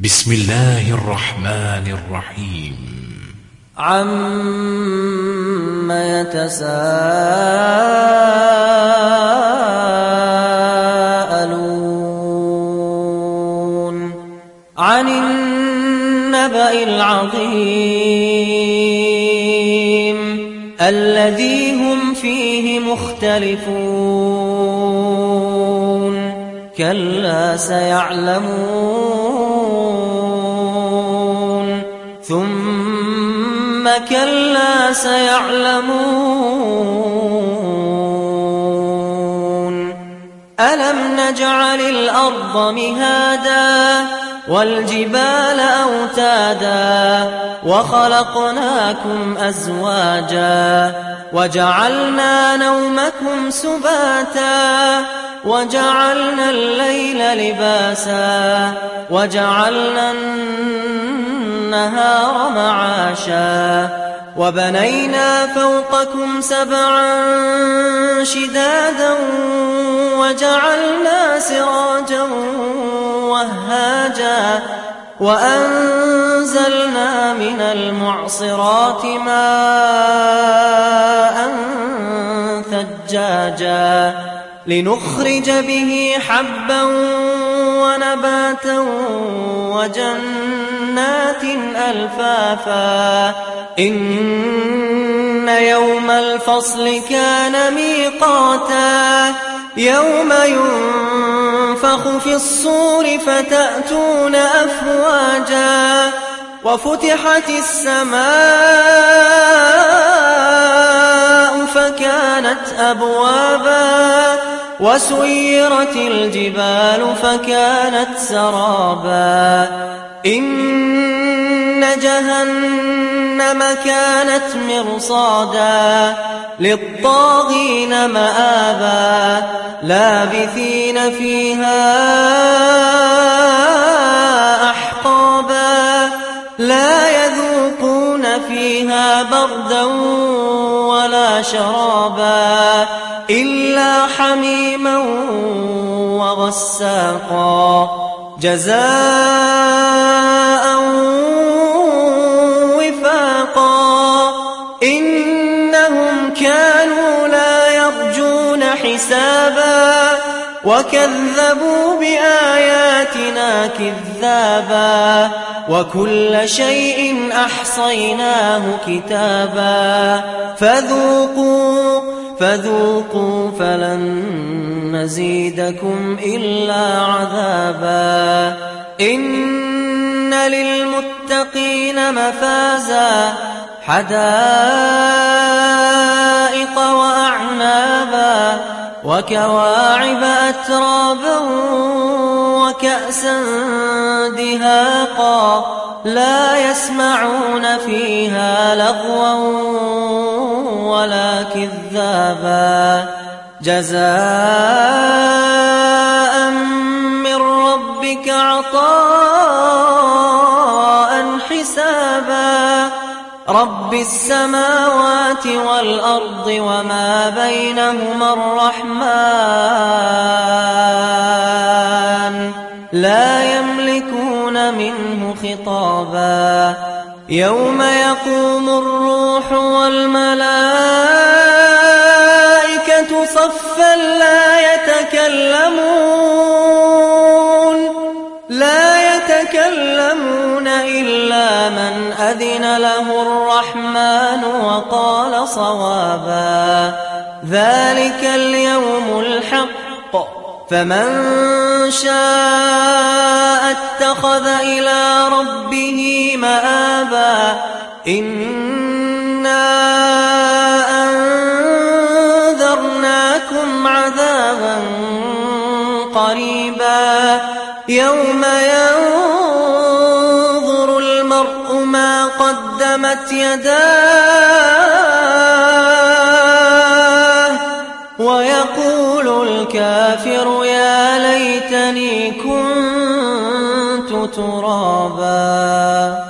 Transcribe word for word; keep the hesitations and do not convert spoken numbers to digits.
بسم الله الرحمن الرحيم. عَمَّ يَتَسَاءَلُونَ عَنِ النَّبَإِ الْعَظِيمِ الَّذِي هُمْ فِيهِ مُخْتَلِفُونَ كَلَّا سَيَعْلَمُونَ ثُمَّ كَلَّا سَيَعْلَمُونَ أَلَمْ نَجْعَلِ الْأَرْضَ مِهَادًا وَالْجِبَالَ أَوْتَادًا وَخَلَقْنَاكُمْ أَزْوَاجًا وَجَعَلْنَا نَوْمَكُمْ سُبَاتًا وَجَعَلْنَا اللَّيْلَ لِبَاسًا وَجَعَلْنَا النَّهَارَ مَعَاشًا وَبَنَيْنَا فَوْقَكُمْ سَبْعًا شِدَادًا وَجَعَلْنَا سِرَاجًا وَهَّاجًا وَأَنزَلْنَا مِنَ الْمُعْصِرَاتِ مَاءً ثَجَّاجًا لِنُخْرِجَ بِهِ حَبًّا وَنَبَاتًا وَجَنَّاتٍ أَلْفَافًا إِنَّ يَوْمَ الْفَصْلِ كَانَ مِيقَاتًا يَوْمَ يُنفَخُ فِي الصُّورِ فَتَأْتُونَ أَفْوَاجًا وَفُتِحَتِ السَّمَاءُ فَكَانَتْ أَبْوَابًا وَسُيِّرَتِ الْجِبَالُ فَكَانَتْ سَرَابًا إِنَّ جَهَنَّمَ كَانَتْ مِرْصَادًا لِلطَّاغِينَ مَآبًا لَابِثِينَ فِيهَا أَحْقَابًا لَا يَذُوقُونَ فِيهَا بَرْدًا وَلَا شَرَابًا إِلَّا حَمِيمًا وَغَسَّاقًا جَزَاءً وِفَاقًا إِنَّهُمْ كَانُوا لَا يَرْجُونَ حِسَابًا وَكَذَّبُوا بِآيَاتِنَا كِذَّابًا وَكُلَّ شَيْءٍ أَحْصَيْنَاهُ كِتَابًا فَذُوقُوا فَذُوقُوا فَلَن نَّزِيدَكُمْ إِلَّا عَذَابًا إِنَّ لِلْمُتَّقِينَ مَفَازًا حَدَائِقَ وَأَعْنَابًا وَكَوَاعِبَ أَتْرَابًا وَكَأْسًا دِهَاقًا لَا يَسْمَعُونَ فِيهَا لَغْوًا وَلَا كِذَّابًا جَزَاءً مِّن رَّبِّكَ عَطَاءً حِسَابًا رَبِّ السَّمَاوَاتِ وَالْأَرْضِ وَمَا بَيْنَهُمَا الرَّحْمَٰنُ لَا يَمْلِكُونَ مِنْهُ خِطَابًا يَوْمَ يَقُومُ الرُّوحُ وَالْمَلَائِكَةُ صَفًّا لَا يَتَكَلَّمُونَ لا يتكلمون إلا من أذن له الرحمن وقال صوابا ذلك اليوم الحق فمن شاء اتخذ إلى ربه مآبا إنا أنذرناكم عذابا قريبا يوم ينظر المرء ما قدمت يداه ويقول الكافر يا ليتني كنت ترابا.